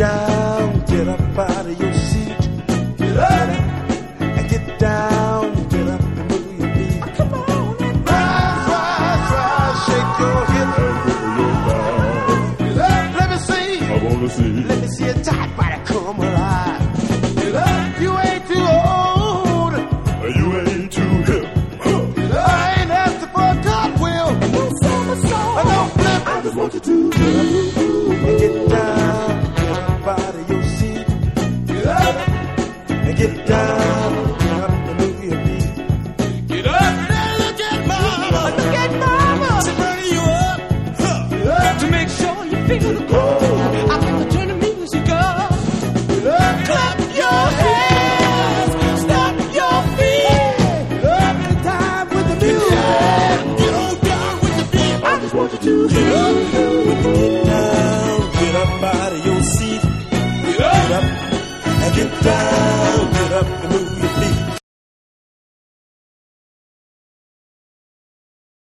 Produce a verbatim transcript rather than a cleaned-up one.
down, get up out of your seat. Get up and get down, get up and move your feet. Come on, rise, rise, rise, shake your hips. Get up, let me see. I wanna see. Let me see a tight body come alive. Get up, you ain't too old. You ain't too hip. Get up, I ain't asking for a cartwheel. No somersault. I don't flip. I just want you to get up and get down, get up out of your seat. Get up and get down, get up and move your feet. Get up and look at mama. Look at mama. She burn you up. Huh. Get up To make sure you feel the cold, I can turn the music up. get up, Clap your hands, stomp your feet. get up and time with the music. Get on down with the beat. I just want you to get up, get down, get up out of your seat. Get up. Get up and get down,